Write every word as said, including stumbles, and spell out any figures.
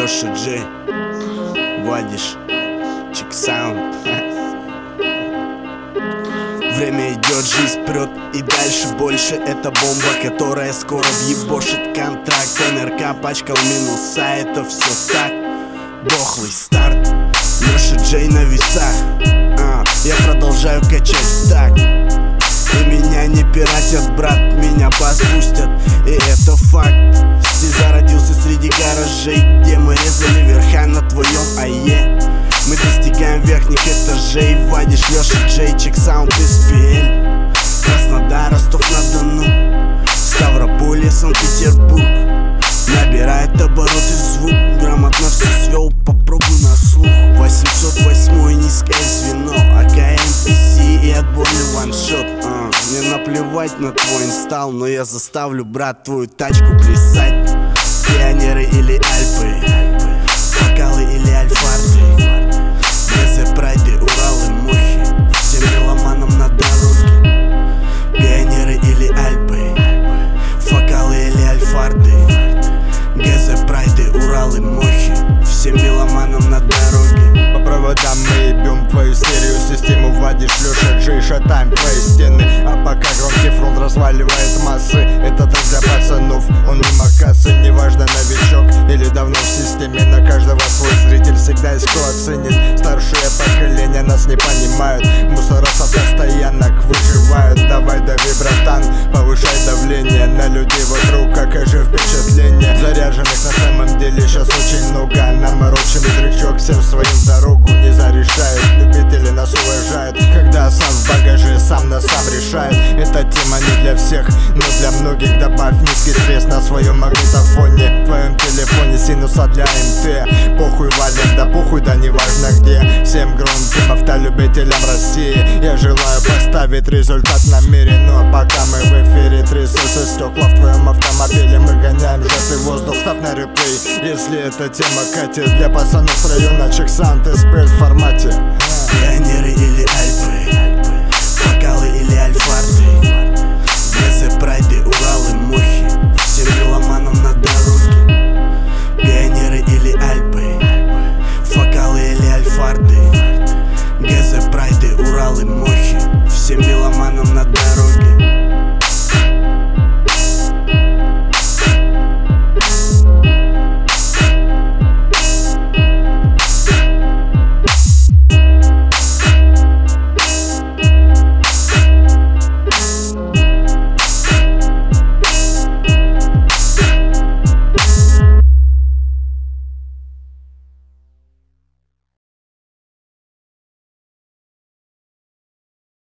Леша Джей, Вадиш, Чиксаунд. Время идет, жизнь прет, и дальше больше. Это бомба, которая скоро въебошит контракт. НРК пачкал минуса, это все так. Дохлый старт, Леша Джей на весах. а, Я продолжаю качать в такт. И меня не пиратят, брат, меня бас пустят. И это факт. Стеза родился среди гаражей, где мы резали верха на твоем АЕ. Мы достигаем верхних этажей. Вадиш, Леша Джей, Чиксаунд, СПЛ. Краснодар, Ростов-на-Дону, Ставрополь, Санкт-Петербург. Набирает обороты звук, грамотно все свел, попробуй на слух. Восемьсот восьмое низкое звено, АКМ, пи си и отборный ваншот. а, Мне наплевать на твой инсталл, но я заставлю, брат, твою тачку плясать. Пионеры или Альпы, Фокалы или Альфарды, ГЗ, Прайды, Уралы, Мохи, всем меломанам на дороге. Пионеры или Альпы, Фокалы или Альфарды, ГЗ, Прайды, Уралы, Мохи, всем меломанам на дороге. По проводам мы ебем твою серию, систему Вадиш, Леша Джей, шатаем твои стены. А пока громкий фронт разваливает массы, это трек для пацанов, он мимо кассы. Неважно, новичок или давно в системе, на каждого свой зритель, всегда есть кто оценит. Старшее поколение нас не понимают, мусоросов постоянно выживают. Давай дави, братан, повышай давление на людей вокруг, какое же впечатление. Заряженных на самом деле сейчас очень много, наморочим трючок, всем своим дорогу не зарешают. Любители нас уважают, когда сам в багаже, сам на сам решает. Эта тема не для всех, но для многих. Добавь низкий стресс на своем магнитофоне, в твоем телефоне синуса для МТ. Похуй валим, да похуй, да неважно где. Всем громким автолюбителям России я желаю поставить результат на мире. Ну а пока мы в эфире, трясутся стекла в твоем автомобиле. Мы гоняем сжатый воздух, ставь на реплей, если эта тема катит. Для пацанов с района Чиксаунд, СПЛ в формате. Пионеры или